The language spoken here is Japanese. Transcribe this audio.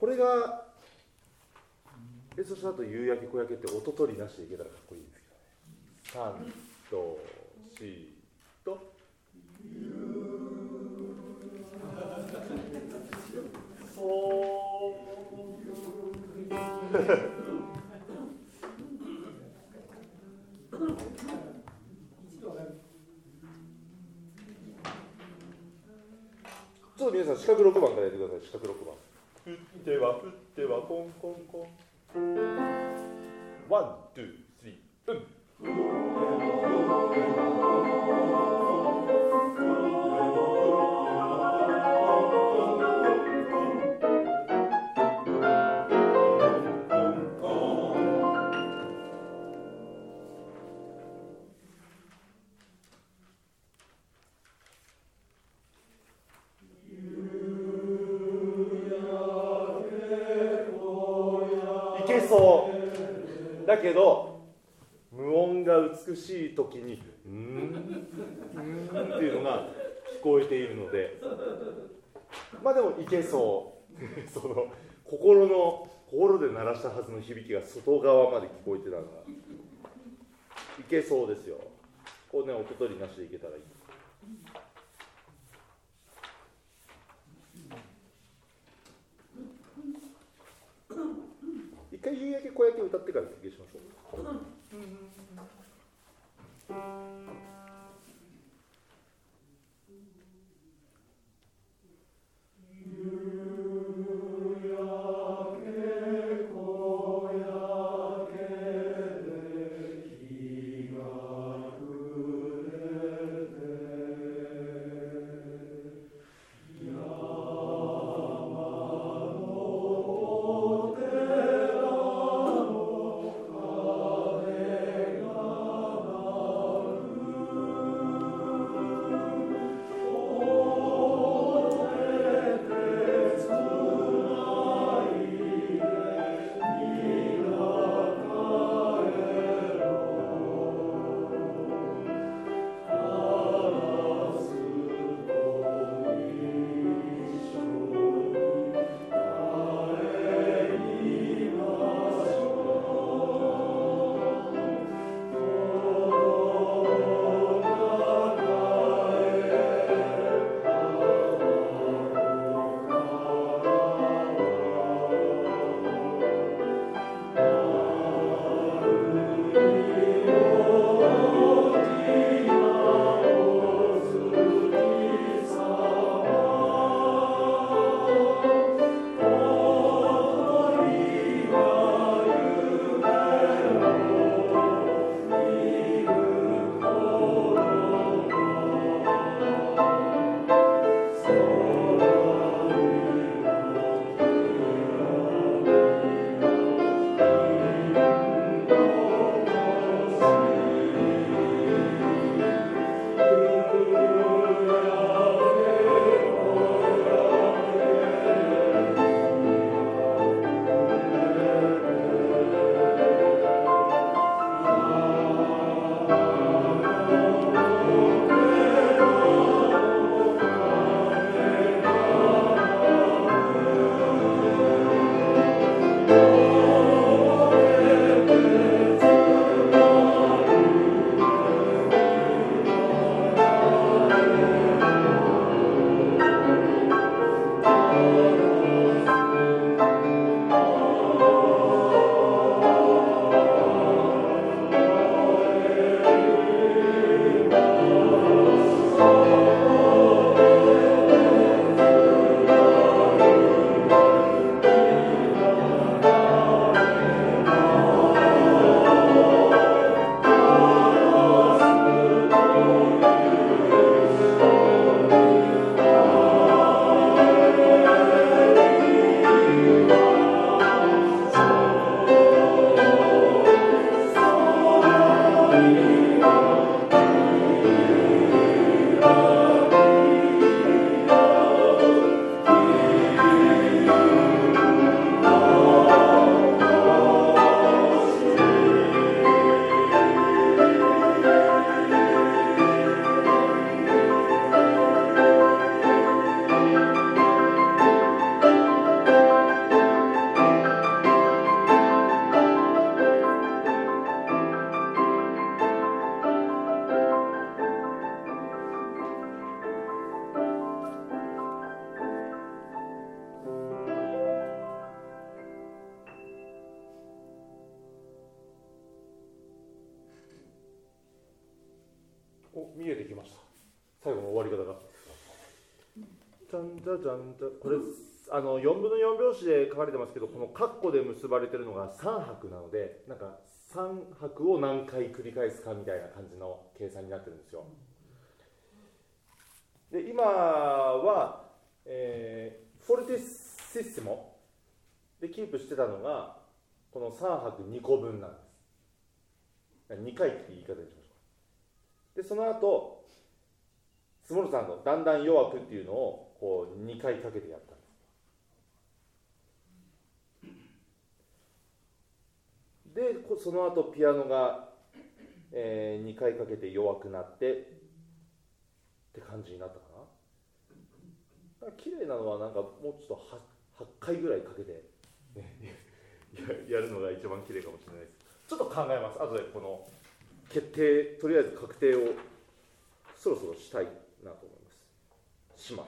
これがそしたらあと夕焼け小焼けって音取りなしでいけたらかっこいいんですけどね。3と4とちょっと皆さん四角6番からやってください。四角6番。振っては振ってはコンコンコン。ワン、ツー、スリー、いけそうだけど無音が美しい時にっていうのが聞こえているので、まあでもいけそうその心で鳴らしたはずの響きが外側まで聞こえてたのがいけそうですよ。こうね、音取りなしでいけたらいい。一回夕焼け小焼け歌ってから続けしましょう。 見えてきました。最後の終わり方がじゃんじゃじゃんじゃ、これ4分の4拍子で書かれてますけど、このカッコで結ばれてるのが3拍なので、なんか3拍を何回繰り返すかみたいな感じの計算になってるんですよ。で今は、フォルティッシッシモでキープしてたのがこの3拍2個分なんです。2回って言い方にしましょう。でその後スモールサウンドだんだん弱くっていうのをこう2回かけてやったんです。でその後ピアノが、2回かけて弱くなってって感じになったかな。綺麗なのはなんかもうちょっと 8回ぐらいかけて、ね、やるのが一番綺麗かもしれないです。ちょっと考えます。後でこの決定、とりあえず確定をそろそろしたいなと思います。します。